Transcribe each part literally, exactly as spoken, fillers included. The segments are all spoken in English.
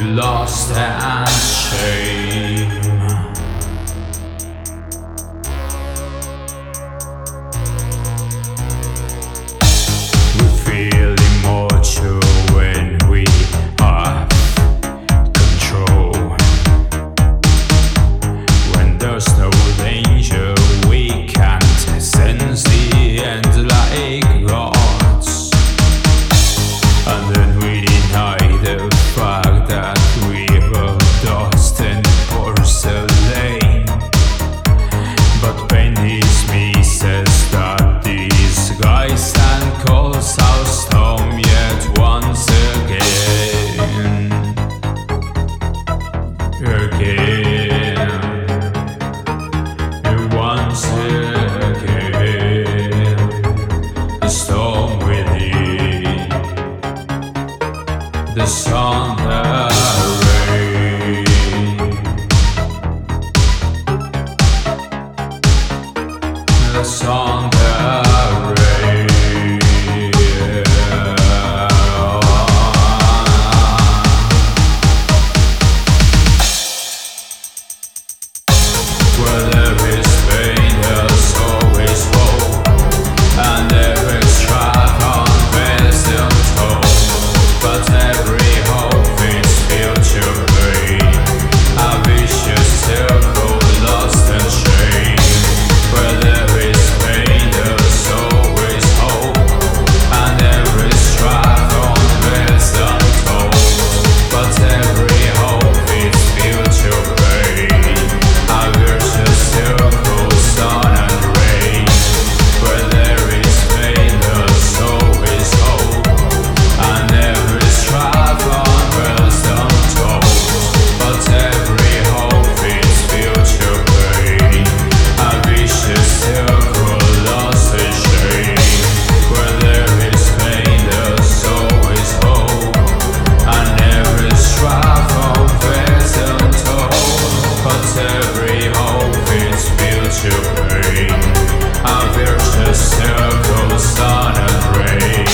lost and shame. We feel immortal when we have control. When there's no danger, we can't sense the end like gods. And then we deny the fact that we were dust and porcelain. But pain dismisses that disguise and calls our storm yet once again. Again. Once again. The storm within. The sun, the rain. The sun, the rain. Where there is pain, there's always hope, and there is strife unveiled hope. But every hope is future pain, a vicious circle lost and shame. Where there is pain, there's always hope, and every strife unveiled hope. But every hope is future pain, a vicious circle, sun and rain. Where there is pain, there's always hope, and every strife unveils untold. But every hope is future pain, a vicious circle lost in shame. Where there is pain, there's always hope, and every strife unveils untold. But every hope is future pain, a vicious circle, sun and rain.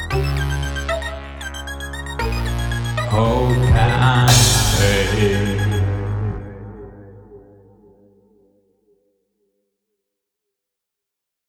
Hope and pain.